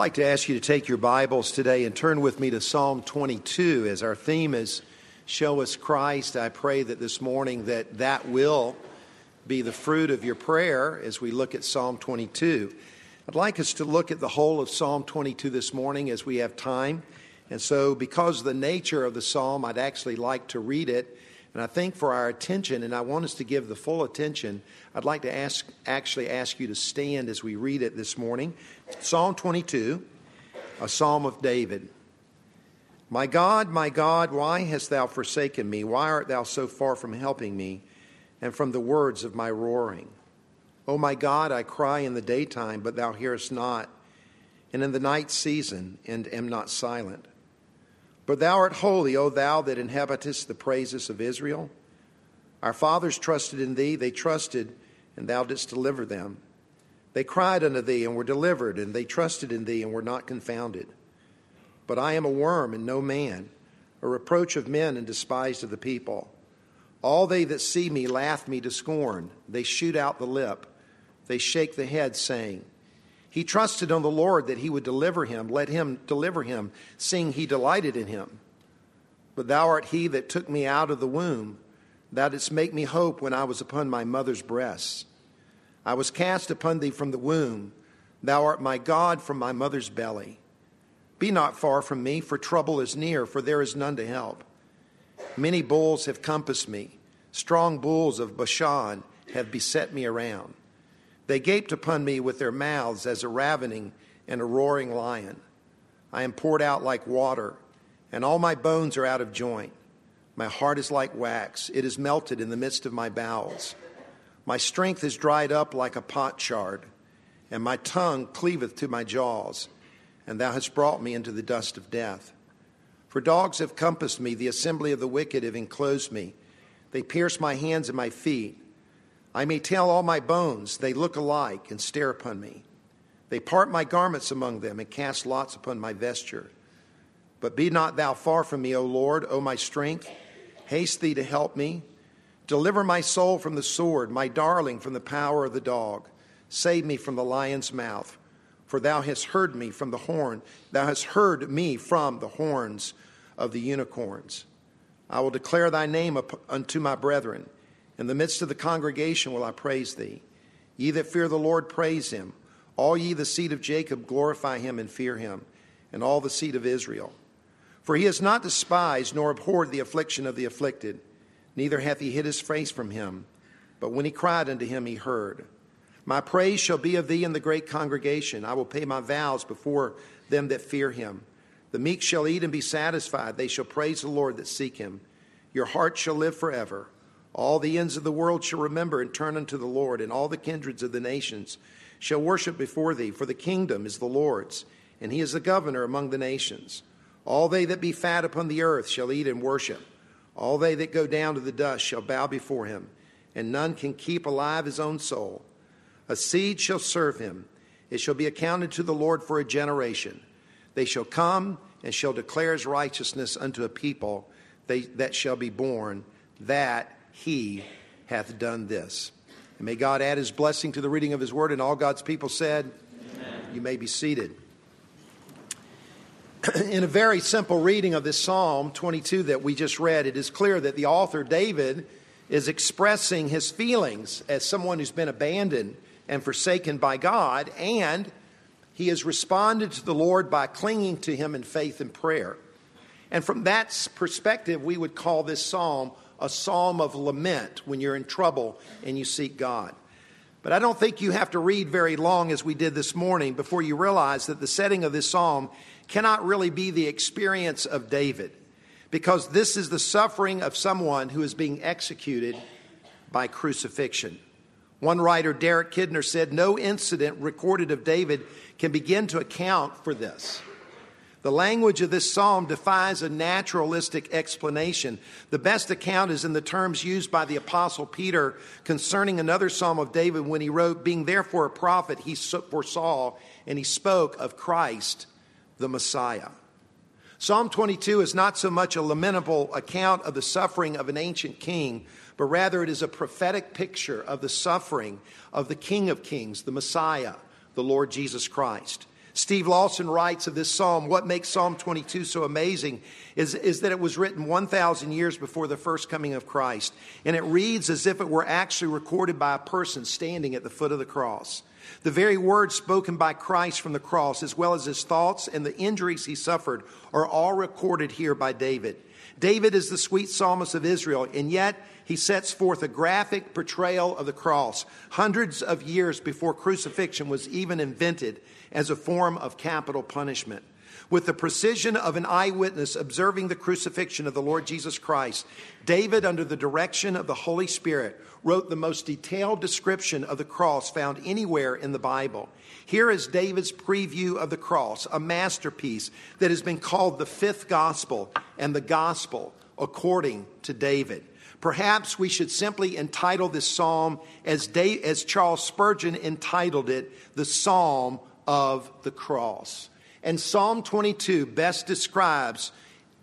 like to ask you to take your Bibles today and turn with me to Psalm 22. As our theme is Show Us Christ, I pray that this morning that will be the fruit of your prayer as we look at Psalm 22. I'd like us to look at the whole of Psalm 22 this morning as we have time. And so because of the nature of the psalm, I'd actually like to read it. And I think for our attention, and I want us to give the full attention, I'd like to ask you to stand as we read it this morning. Psalm 22, a psalm of David. My God, why hast thou forsaken me? Why art thou so far from helping me and from the words of my roaring? O my God, I cry in the daytime, but thou hearest not, and in the night season, and am not silent. But thou art holy, O thou that inhabitest the praises of Israel. Our fathers trusted in thee, they trusted, and thou didst deliver them. They cried unto thee, and were delivered, and they trusted in thee, and were not confounded. But I am a worm, and no man, a reproach of men, and despised of the people. All they that see me laugh me to scorn. They shoot out the lip. They shake the head, saying, He trusted on the Lord that he would deliver him. Let him deliver him, seeing he delighted in him. But thou art he that took me out of the womb. Thou didst make me hope when I was upon my mother's breasts. I was cast upon thee from the womb. Thou art my God from my mother's belly. Be not far from me, for trouble is near, for there is none to help. Many bulls have compassed me. Strong bulls of Bashan have beset me around. They gaped upon me with their mouths as a ravening and a roaring lion. I am poured out like water, and all my bones are out of joint. My heart is like wax. It is melted in the midst of my bowels. My strength is dried up like a potsherd, and my tongue cleaveth to my jaws. And thou hast brought me into the dust of death. For dogs have compassed me, the assembly of the wicked have enclosed me. They pierce my hands and my feet. I may tell all my bones, they look alike and stare upon me. They part my garments among them and cast lots upon my vesture. But be not thou far from me, O Lord, O my strength. Haste thee to help me. Deliver my soul from the sword, my darling from the power of the dog. Save me from the lion's mouth, for thou hast heard me from the horn. Thou hast heard me from the horns of the unicorns. I will declare thy name unto my brethren. In the midst of the congregation will I praise thee. Ye that fear the Lord, praise him. All ye the seed of Jacob, glorify him and fear him, and all the seed of Israel. For he has not despised nor abhorred the affliction of the afflicted, neither hath he hid his face from him. But when he cried unto him, he heard. My praise shall be of thee in the great congregation. I will pay my vows before them that fear him. The meek shall eat and be satisfied. They shall praise the Lord that seek him. Your heart shall live forever. All the ends of the world shall remember and turn unto the Lord, and all the kindreds of the nations shall worship before thee. For the kingdom is the Lord's, and he is the governor among the nations. All they that be fat upon the earth shall eat and worship. All they that go down to the dust shall bow before him, and none can keep alive his own soul. A seed shall serve him. It shall be accounted to the Lord for a generation. They shall come and shall declare his righteousness unto a people that shall be born, that he hath done this. And may God add his blessing to the reading of his word, and all God's people said, Amen. You may be seated. In a very simple reading of this Psalm 22 that we just read, it is clear that the author, David, is expressing his feelings as someone who's been abandoned and forsaken by God, and he has responded to the Lord by clinging to him in faith and prayer. And from that perspective, we would call this psalm a psalm of lament when you're in trouble and you seek God. But I don't think you have to read very long as we did this morning before you realize that the setting of this psalm cannot really be the experience of David, because this is the suffering of someone who is being executed by crucifixion. One writer, Derek Kidner, said, no incident recorded of David can begin to account for this. The language of this psalm defies a naturalistic explanation. The best account is in the terms used by the Apostle Peter concerning another psalm of David when he wrote, being therefore a prophet, he foresaw and he spoke of Christ, the Messiah. Psalm 22 is not so much a lamentable account of the suffering of an ancient king, but rather it is a prophetic picture of the suffering of the King of Kings, the Messiah, the Lord Jesus Christ. Steve Lawson writes of this psalm, what makes Psalm 22 so amazing is that it was written 1,000 years before the first coming of Christ. And it reads as if it were actually recorded by a person standing at the foot of the cross. The very words spoken by Christ from the cross, as well as his thoughts and the injuries he suffered, are all recorded here by David. David is the sweet psalmist of Israel, and yet he sets forth a graphic portrayal of the cross hundreds of years before crucifixion was even invented as a form of capital punishment. With the precision of an eyewitness observing the crucifixion of the Lord Jesus Christ, David, under the direction of the Holy Spirit, wrote the most detailed description of the cross found anywhere in the Bible. Here is David's preview of the cross, a masterpiece that has been called the fifth gospel and the gospel according to David. Perhaps we should simply entitle this psalm as Charles Spurgeon entitled it, the Psalm of the Cross. And Psalm 22 best describes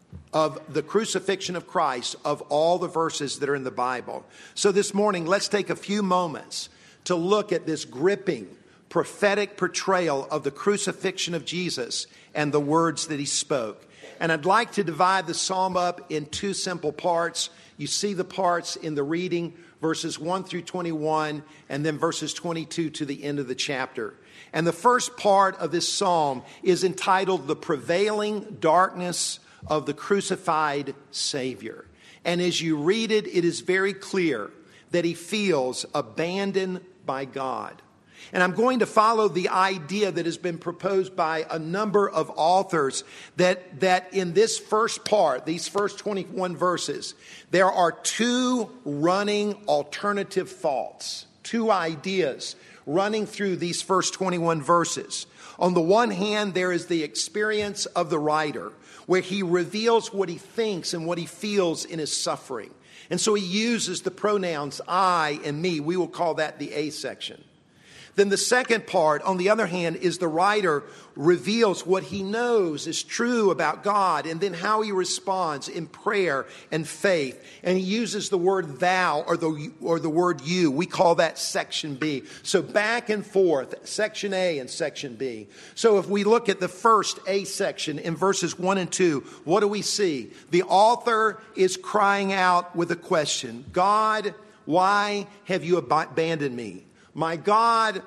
of the crucifixion of Christ of all the verses that are in the Bible. So this morning, let's take a few moments to look at this gripping, prophetic portrayal of the crucifixion of Jesus and the words that he spoke. And I'd like to divide the psalm up in two simple parts. You see the parts in the reading, verses 1 through 21, and then verses 22 to the end of the chapter. And the first part of this psalm is entitled The Prevailing Darkness of the Crucified Savior. And as you read it, it is very clear that he feels abandoned by God. And I'm going to follow the idea that has been proposed by a number of authors that in this first part, these first 21 verses, there are two running alternative thoughts, two ideas running through these first 21 verses. On the one hand, there is the experience of the writer, where he reveals what he thinks and what he feels in his suffering. And so he uses the pronouns I and me. We will call that the A section. Then the second part, on the other hand, is the writer reveals what he knows is true about God and then how he responds in prayer and faith. And he uses the word thou or the word you. We call that section B. So back and forth, section A and section B. So if we look at the first A section in verses 1 and 2, what do we see? The author is crying out with a question. God, why have you abandoned me? My God,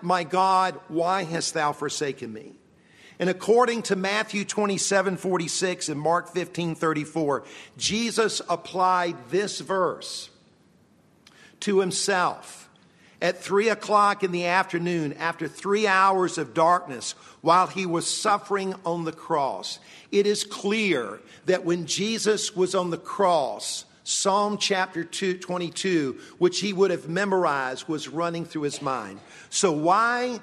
why hast thou forsaken me? And according to Matthew 27:46 and Mark 15:34, Jesus applied this verse to himself at 3 o'clock in the afternoon after 3 hours of darkness while he was suffering on the cross. It is clear that when Jesus was on the cross, Psalm chapter 22, which he would have memorized, was running through his mind. So why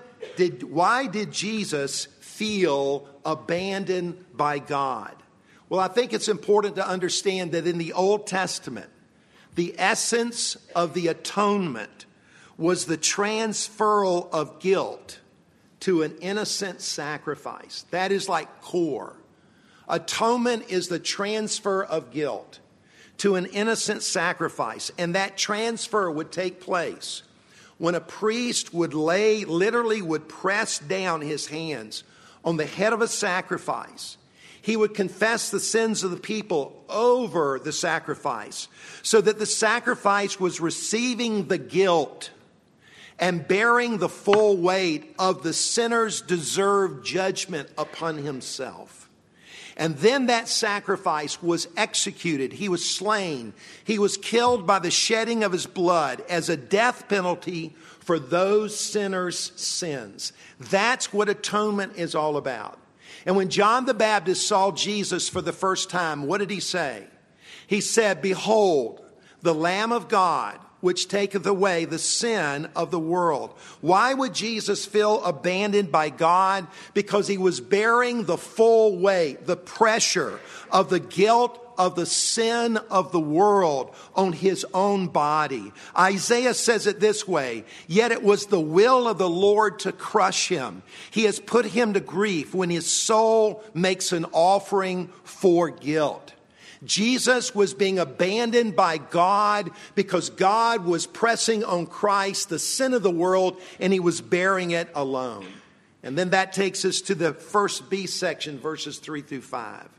did Jesus feel abandoned by God? Well, I think it's important to understand that in the Old Testament, the essence of the atonement was the transferal of guilt to an innocent sacrifice. That is like core. Atonement is the transfer of guilt to an innocent sacrifice. And that transfer would take place when a priest would would press down his hands on the head of a sacrifice. He would confess the sins of the people over the sacrifice so that the sacrifice was receiving the guilt and bearing the full weight of the sinner's deserved judgment upon himself. And then that sacrifice was executed. He was slain. He was killed by the shedding of his blood as a death penalty for those sinners' sins. That's what atonement is all about. And when John the Baptist saw Jesus for the first time, what did he say? He said, "Behold, the Lamb of God, which taketh away the sin of the world." Why would Jesus feel abandoned by God? Because he was bearing the full weight, the pressure of the guilt of the sin of the world on his own body. Isaiah says it this way, "Yet it was the will of the Lord to crush him. He has put him to grief when his soul makes an offering for guilt." Jesus was being abandoned by God because God was pressing on Christ the sin of the world and he was bearing it alone. And then that takes us to the first B section, verses 3 through 5.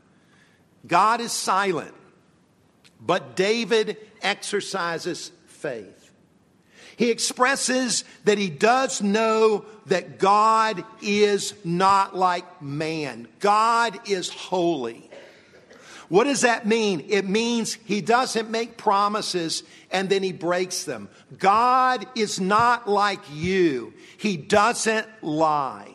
God is silent, but David exercises faith. He expresses that he does know that God is not like man. God is holy. What does that mean? It means he doesn't make promises and then he breaks them. God is not like you. He doesn't lie.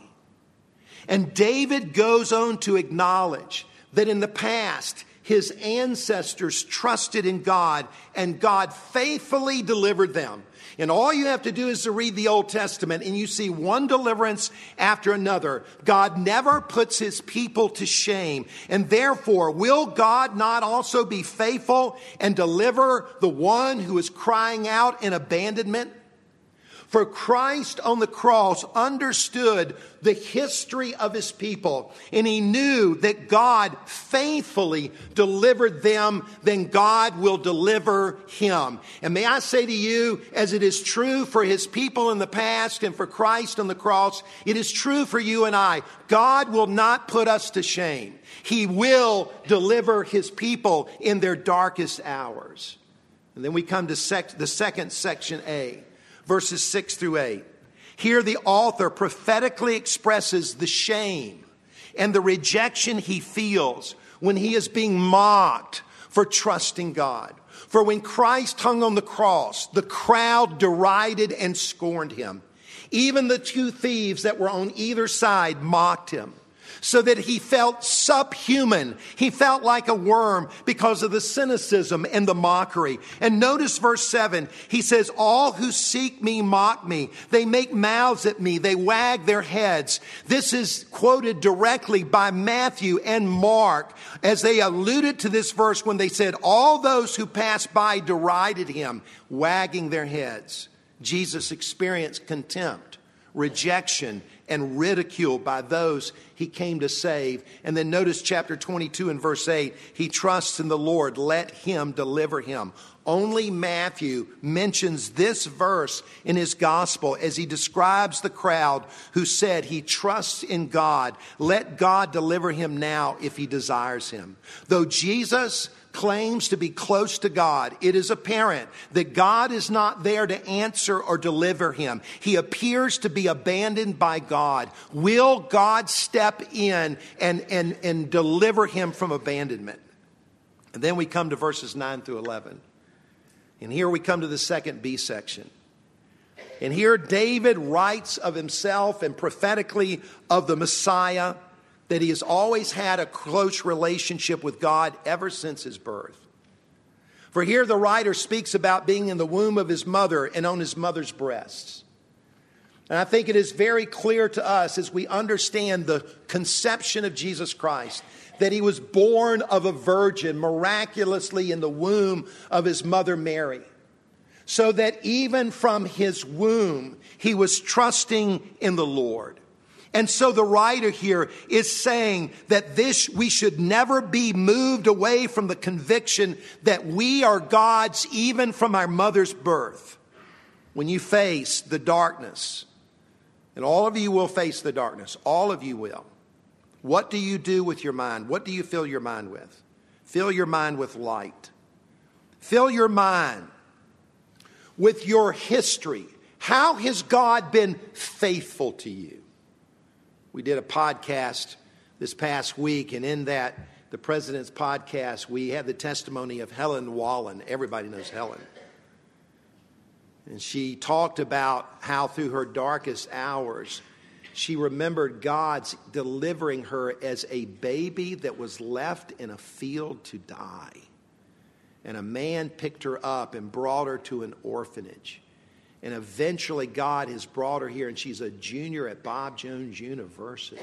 And David goes on to acknowledge that in the past, his ancestors trusted in God and God faithfully delivered them. And all you have to do is to read the Old Testament and you see one deliverance after another. God never puts his people to shame. And therefore, will God not also be faithful and deliver the one who is crying out in abandonment? For Christ on the cross understood the history of his people, and he knew that God faithfully delivered them, then God will deliver him. And may I say to you, as it is true for his people in the past and for Christ on the cross, it is true for you and I. God will not put us to shame. He will deliver his people in their darkest hours. And then we come to the second section A. Verses 6 through 8. Here the author prophetically expresses the shame and the rejection he feels when he is being mocked for trusting God. For when Christ hung on the cross, the crowd derided and scorned him. Even the two thieves that were on either side mocked him, so that he felt subhuman. He felt like a worm because of the cynicism and the mockery. And notice verse 7. He says, all who seek me mock me. They make mouths at me. They wag their heads. This is quoted directly by Matthew and Mark as they alluded to this verse when they said, all those who passed by derided him, wagging their heads. Jesus experienced contempt, rejection, and ridicule by those he came to save. And then notice chapter 22 and verse 8. He trusts in the Lord. Let him deliver him. Only Matthew mentions this verse in his gospel as he describes the crowd who said he trusts in God. Let God deliver him now if he desires him. Though Jesus claims to be close to God, it is apparent that God is not there to answer or deliver him. He appears to be abandoned by God. Will God step in and deliver him from abandonment? And then we come to verses 9 through 11. And here we come to the second B section. And here David writes of himself and prophetically of the Messiah, that he has always had a close relationship with God ever since his birth. For here the writer speaks about being in the womb of his mother and on his mother's breasts. And I think it is very clear to us as we understand the conception of Jesus Christ, that he was born of a virgin miraculously in the womb of his mother Mary. So that even from his womb, he was trusting in the Lord. And so the writer here is saying that we should never be moved away from the conviction that we are God's even from our mother's birth. When you face the darkness, and all of you will face the darkness, all of you will. What do you do with your mind? What do you fill your mind with? Fill your mind with light. Fill your mind with your history. How has God been faithful to you? We did a podcast this past week, and in that, the President's podcast, we had the testimony of Helen Wallen. Everybody knows Helen. And she talked about how through her darkest hours, she remembered God's delivering her as a baby that was left in a field to die. And a man picked her up and brought her to an orphanage. And eventually God has brought her here, and she's a junior at Bob Jones University.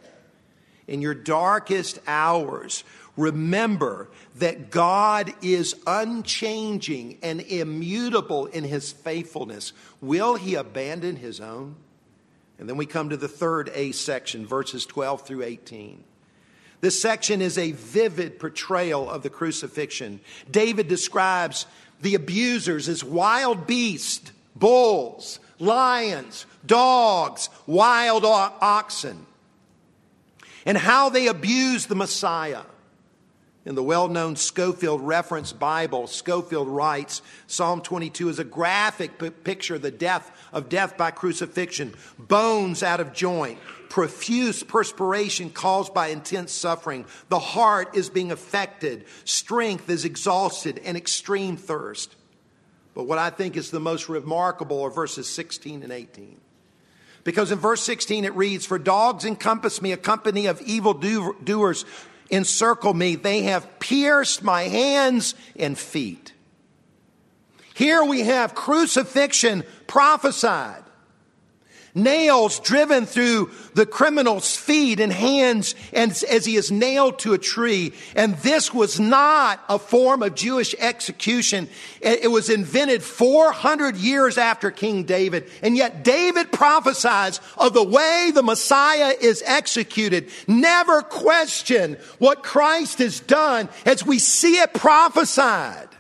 In your darkest hours, remember that God is unchanging and immutable in his faithfulness. Will he abandon his own? And then we come to the third A section, verses 12 through 18. This section is a vivid portrayal of the crucifixion. David describes the abusers as wild beasts, bulls, lions, dogs, wild oxen, and how they abused the Messiah. In the well-known Scofield Reference Bible, Scofield writes, Psalm 22 is a graphic picture of the death by crucifixion, bones out of joint, profuse perspiration caused by intense suffering. The heart is being affected, strength is exhausted, and extreme thirst. But what I think is the most remarkable are verses 16 and 18. Because in verse 16 it reads, "For dogs encompass me, a company of evildoers encircle me. They have pierced my hands and feet." Here we have crucifixion prophesied. Nails driven through the criminal's feet and hands as he is nailed to a tree. And this was not a form of Jewish execution. It was invented 400 years after King David. And yet David prophesies of the way the Messiah is executed. Never question what Christ has done as we see it prophesied.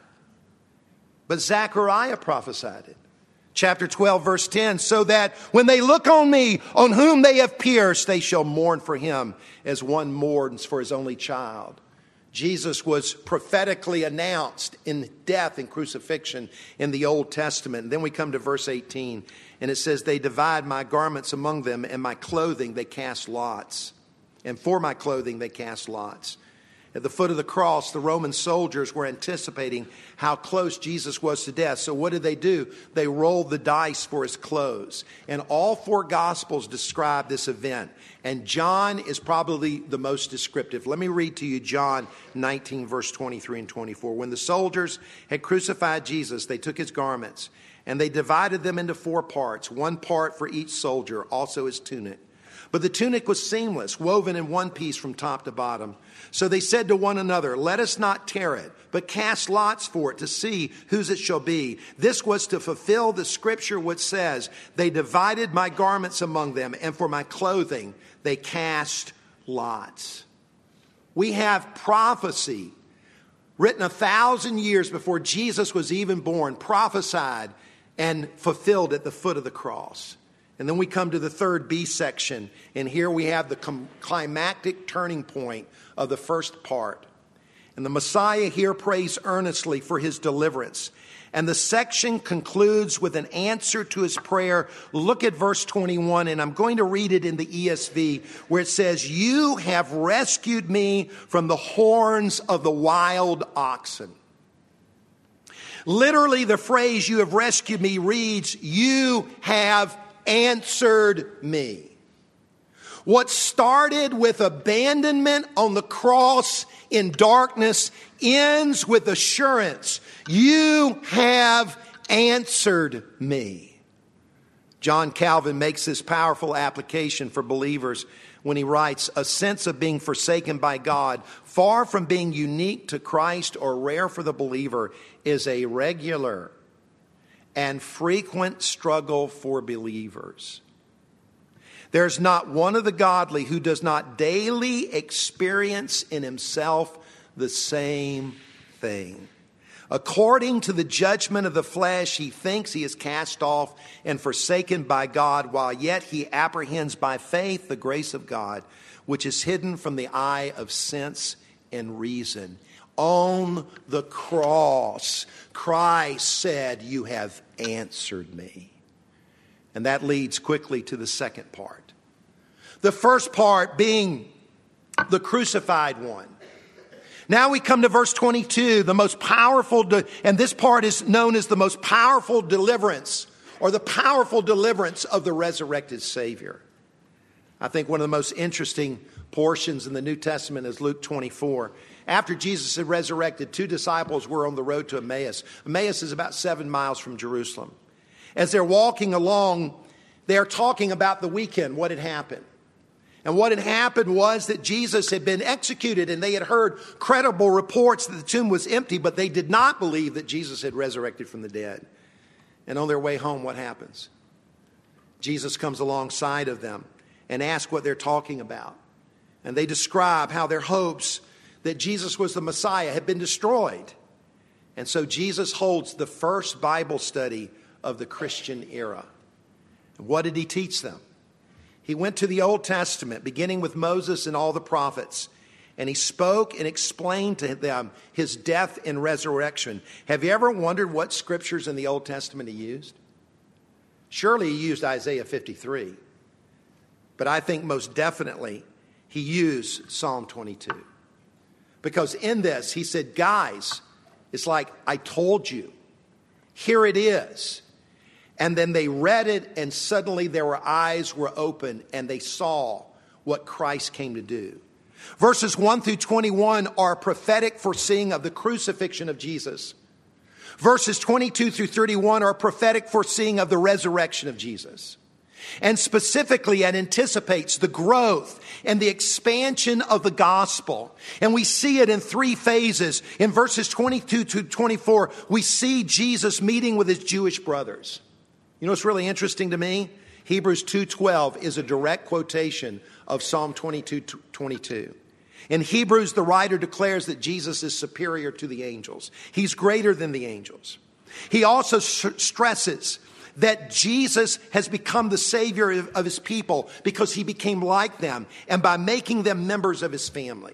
But Zechariah prophesied it. Chapter 12, verse 10, "So that when they look on me, on whom they have pierced, they shall mourn for him as one mourns for his only child." Jesus was prophetically announced in death and crucifixion in the Old Testament. And then we come to verse 18, and it says, "They divide my garments among them, and my clothing they cast lots. And for my clothing they cast lots." At the foot of the cross, the Roman soldiers were anticipating how close Jesus was to death. So what did they do? They rolled the dice for his clothes. And all four Gospels describe this event. And John is probably the most descriptive. Let me read to you John 19, verse 23 and 24. "When the soldiers had crucified Jesus, they took his garments, and they divided them into 4 parts, 1 part for each soldier, also his tunic. But the tunic was seamless, woven in one piece from top to bottom. So they said to one another, 'Let us not tear it, but cast lots for it to see whose it shall be.' This was to fulfill the scripture which says, 'They divided my garments among them, and for my clothing they cast lots.'" We have prophecy written 1,000 years before Jesus was even born, prophesied and fulfilled at the foot of the cross. And then we come to the third B section, and here we have the climactic turning point of the first part. And the Messiah here prays earnestly for his deliverance. And the section concludes with an answer to his prayer. Look at verse 21, and I'm going to read it in the ESV, where it says, "You have rescued me from the horns of the wild oxen." Literally, the phrase, "You have rescued me," reads, "You have answered me." What started with abandonment on the cross in darkness ends with assurance. You have answered me. John Calvin makes this powerful application for believers when he writes, "A sense of being forsaken by God, far from being unique to Christ or rare for the believer, is a regular and frequent struggle for believers. There's not one of the godly who does not daily experience in himself the same thing. According to the judgment of the flesh, he thinks he is cast off and forsaken by God, while yet he apprehends by faith the grace of God, which is hidden from the eye of sense and reason." On the cross, Christ said, "You have answered me." And that leads quickly to the second part. The first part being the crucified one. Now we come to verse 22, the most powerful, and this part is known as the most powerful deliverance, or the powerful deliverance of the resurrected Savior. I think one of the most interesting portions in the New Testament is Luke 24. After Jesus had resurrected, 2 disciples were on the road to Emmaus. Emmaus is about 7 miles from Jerusalem. As they're walking along, they're talking about the weekend, what had happened. And what had happened was that Jesus had been executed, and they had heard credible reports that the tomb was empty, but they did not believe that Jesus had resurrected from the dead. And on their way home, what happens? Jesus comes alongside of them and asks what they're talking about. And they describe how their hopes that Jesus was the Messiah had been destroyed. And so Jesus holds the first Bible study of the Christian era. What did he teach them? He went to the Old Testament, beginning with Moses and all the prophets, and he spoke and explained to them his death and resurrection. Have you ever wondered what scriptures in the Old Testament he used? Surely he used Isaiah 53. But I think most definitely he used Psalm 22. Because in this, he said, guys, it's like, I told you. Here it is. And then they read it, and suddenly their eyes were open, and they saw what Christ came to do. Verses 1 through 21 are prophetic foreseeing of the crucifixion of Jesus. Verses 22 through 31 are prophetic foreseeing of the resurrection of Jesus. And specifically, it anticipates the growth and the expansion of the gospel. And we see it in three phases. In verses 22 to 24, we see Jesus meeting with his Jewish brothers. You know what's really interesting to me? Hebrews 2:12 is a direct quotation of Psalm 22:22. In Hebrews, the writer declares that Jesus is superior to the angels. He's greater than the angels. He also stresses that Jesus has become the Savior of his people because he became like them and by making them members of his family.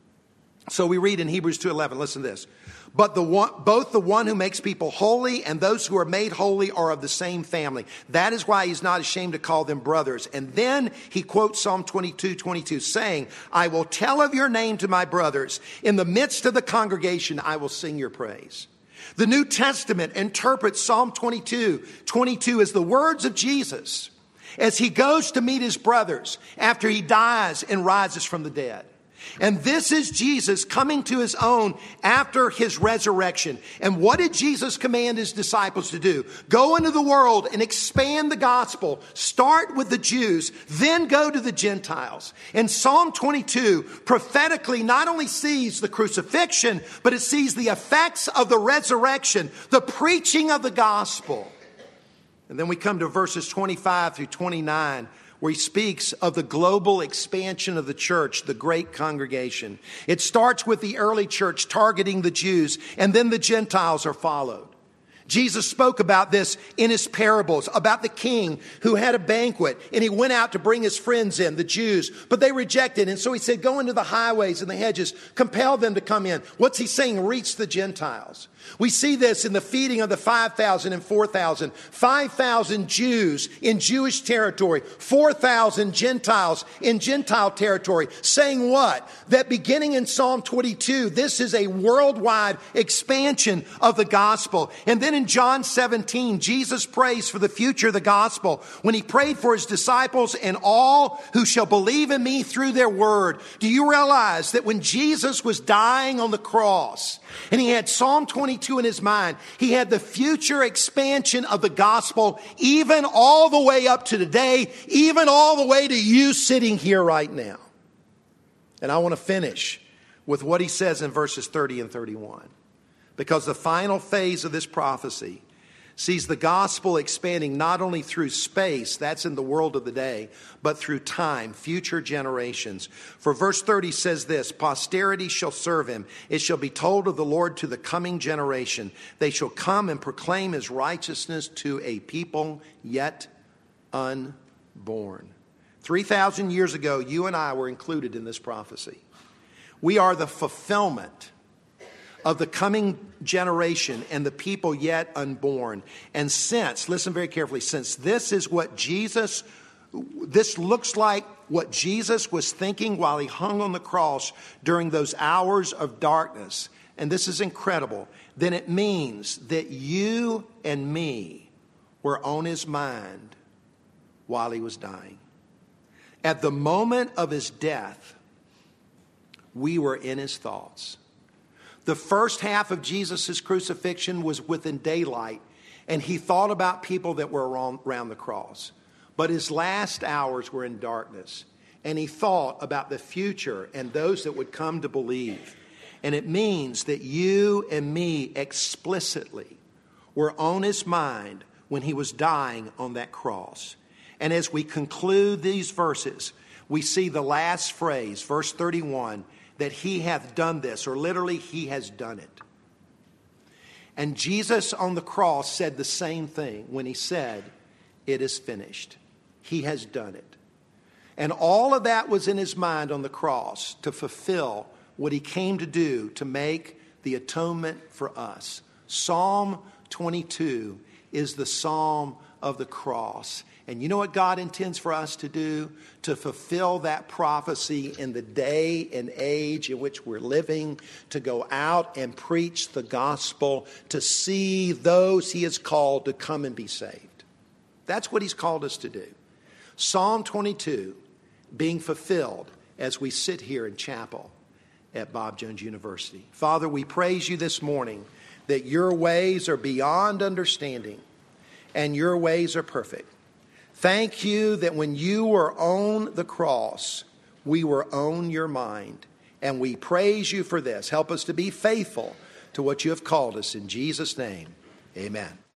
So we read in Hebrews 2:11, listen to this. But both the one who makes people holy and those who are made holy are of the same family. That is why he's not ashamed to call them brothers. And then he quotes Psalm 22:22, saying, I will tell of your name to my brothers. In the midst of the congregation, I will sing your praise. The New Testament interprets Psalm 22:22 as the words of Jesus as he goes to meet his brothers after he dies and rises from the dead. And this is Jesus coming to his own after his resurrection. And what did Jesus command his disciples to do? Go into the world and expand the gospel. Start with the Jews, then go to the Gentiles. And Psalm 22 prophetically not only sees the crucifixion, but it sees the effects of the resurrection, the preaching of the gospel. And then we come to verses 25 through 29, where he speaks of the global expansion of the church, the great congregation. It starts with the early church targeting the Jews, and then the Gentiles are followed. Jesus spoke about this in his parables, about the king who had a banquet, and he went out to bring his friends in, the Jews, but they rejected. And so he said, go into the highways and the hedges, compel them to come in. What's he saying? Reach the Gentiles. We see this in the feeding of the 5,000 and 4,000. 5,000 Jews in Jewish territory, 4,000 Gentiles in Gentile territory, saying what? That beginning in Psalm 22, this is a worldwide expansion of the gospel. And then in John 17, Jesus prays for the future of the gospel when he prayed for his disciples and all who shall believe in me through their word. Do you realize that when Jesus was dying on the cross and he had Psalm 22 in his mind, he had the future expansion of the gospel even all the way up to today, even all the way to you sitting here right now. And I want to finish with what he says in verses 30 and 31. Because the final phase of this prophecy sees the gospel expanding not only through space, that's in the world of the day, but through time, future generations. For verse 30 says this, posterity shall serve him. It shall be told of the Lord to the coming generation. They shall come and proclaim his righteousness to a people yet unborn. 3,000 years ago, you and I were included in this prophecy. We are the fulfillment of the coming generation and the people yet unborn. And since, listen very carefully, since this is what Jesus, this looks like what Jesus was thinking while he hung on the cross during those hours of darkness, and this is incredible, then it means that you and me were on his mind while he was dying. At the moment of his death, we were in his thoughts. The first half of Jesus' crucifixion was within daylight, and he thought about people that were around the cross. But his last hours were in darkness, and he thought about the future and those that would come to believe. And it means that you and me explicitly were on his mind when he was dying on that cross. And as we conclude these verses, we see the last phrase, verse 31, that he hath done this, or literally, he has done it. And Jesus on the cross said the same thing when he said, it is finished. He has done it. And all of that was in his mind on the cross to fulfill what he came to do to make the atonement for us. Psalm 22 is the psalm of the cross. And you know what God intends for us to do? To fulfill that prophecy in the day and age in which we're living, to go out and preach the gospel, to see those he has called to come and be saved. That's what he's called us to do. Psalm 22 being fulfilled as we sit here in chapel at Bob Jones University. Father, we praise you this morning that your ways are beyond understanding and your ways are perfect. Thank you that when you were on the cross, we were on your mind. And we praise you for this. Help us to be faithful to what you have called us. In Jesus' name, amen.